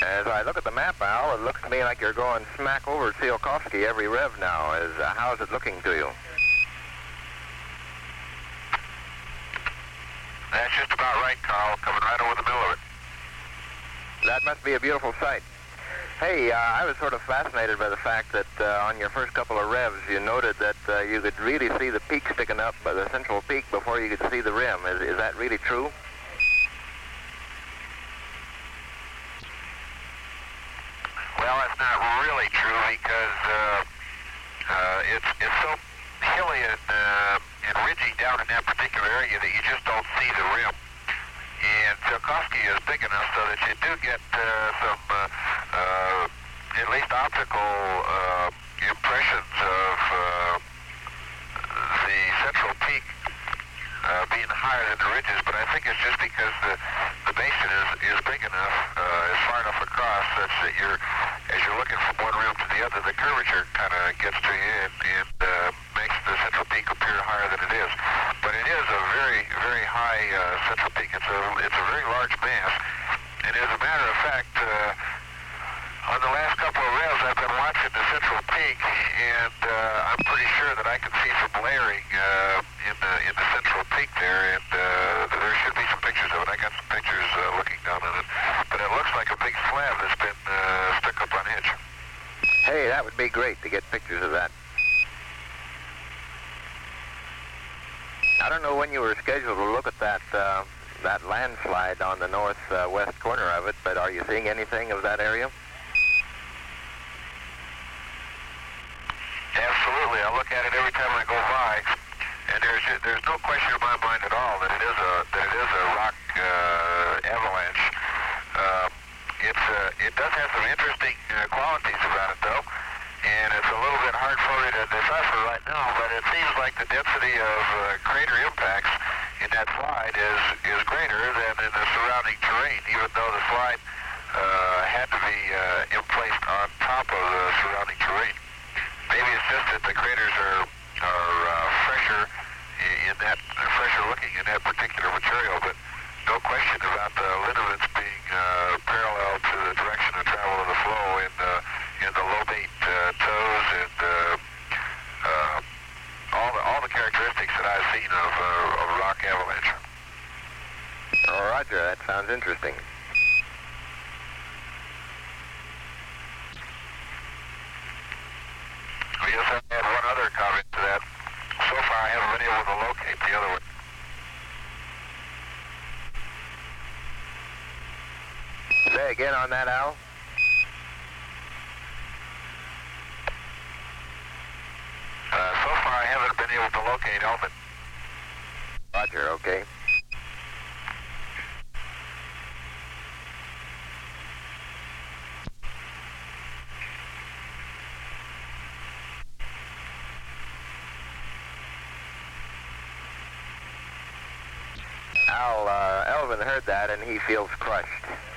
As I look at the map, Al, it looks to me like you're going smack over Tsiolkovsky every rev now. How's it looking to you? That's just about right, Carl. Coming right over the middle of it. That must be a beautiful sight. Hey, I was sort of fascinated by the fact that on your first couple of revs, you noted that you could really see the peak sticking up, the central peak, before you could see the rim. Is that really true? Well, it's not really true because it's so hilly and ridgy down in that particular area that you just don't see the rim. And Tsiolkovsky is big enough so that you do get some, at least optical impressions of the central peak being higher than the ridges, but I think it's just because the basin is big enough, is far enough across such that as you're looking from one rim to the other, the curvature kind of gets to you and makes the central peak appear higher than it is. But it is a very, very high central peak. It's a very large mass, and as a matter of fact, on the last couple of revs, I've been watching the central peak, and I'm pretty sure that I can see some layering in the central peak there, and there should be some pictures of it. I got some pictures looking down on it, but it looks like a big slab that's been stuck up on edge. Hey, that would be great to get pictures of that. I don't know when you were scheduled to look at that landslide on the northwest corner of it, but are you seeing anything of that area? Absolutely. I look at it every time I go by, and there's no question in my mind at all that it is a rock avalanche. It does have some interesting qualities about it, though, and it's a little bit hard for me to decipher right now. But it seems like the density of crater impacts in that slide is greater than in the surrounding terrain, even though the slide had to be emplaced on top of the surrounding terrain. Maybe it's just that the craters are fresher looking in that particular material, but no question about the lineaments being parallel to the direction of travel of the flow in the lobate toes and all the characteristics that I've seen of a rock avalanche. Oh, Roger, that sounds interesting. I guess I had one other comment to that. So far, I haven't been able to locate the other one. Say again on that, Al? So far, I haven't been able to locate Elvin. Roger, okay. Al, Elvin heard that and he feels crushed.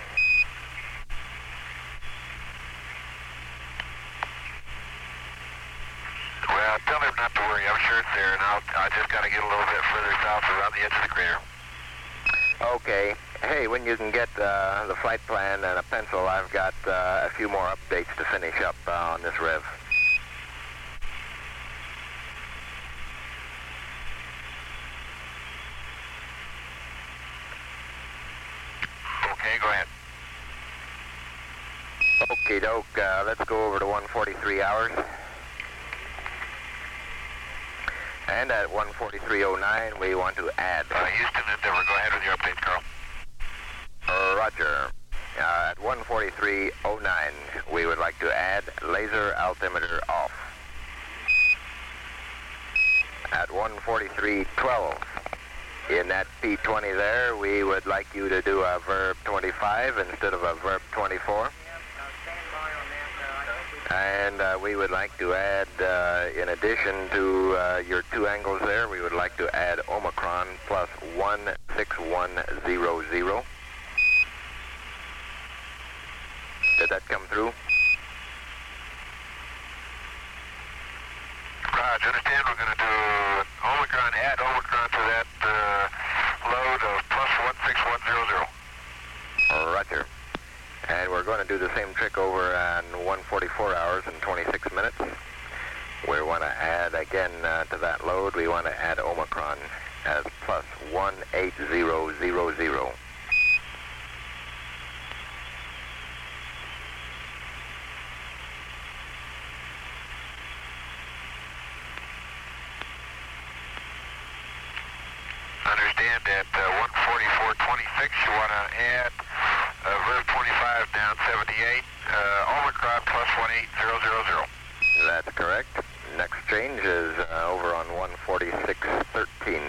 Well, tell him not to worry. I'm sure it's there, and I just got to get a little bit further south around the edge of the crater. Okay. Hey, when you can get the flight plan and a pencil, I've got a few more updates to finish up on this rev. Okay, go ahead. Okie doke, let's go over to 143 hours. And at 143.09, we want to add. Houston Endeavor, go ahead with your update, Carl. Roger. At 143.09, we would like to add laser altimeter off. At 143.12, in that P20 there, we would like you to do a verb 25 instead of a verb 24. And we would like to add, in addition to your two angles there, we would like to add Omicron plus 16100. Did that come through? Roger, understand we're going to do Omicron, add Omicron to that load of plus 16100. Roger. And we're going to do the same trick over on 1:44 hours and 26 minutes. We want to add again to that load, we want to add Omicron as plus 18000. Understand at 144.26 you want to add Verve 25 down 78, Omicron plus 18000. That's correct. Next change is over on 146.13.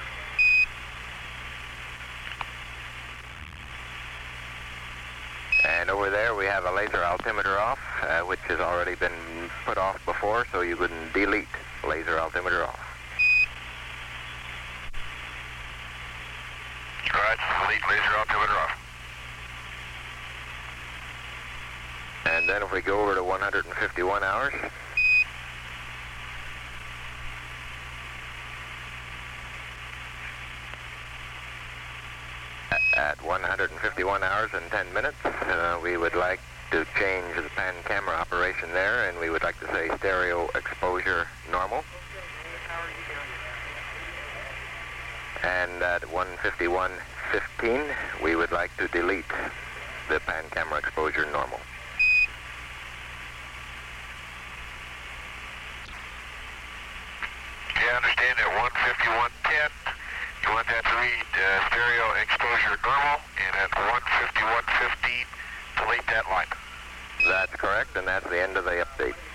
And over there we have a laser altimeter off, which has already been put off before, so you can delete laser altimeter off. Right, delete laser altimeter off. And then if we go over to 151 hours, at 151 hours and 10 minutes, we would like to change the pan camera operation there, and we would like to say stereo exposure normal. And at 151.15, we would like to delete the pan camera exposure normal. Yeah, I understand at 151.10, you want that to read stereo exposure normal, and at 151.15, delete that line. That's correct, and that's the end of the update.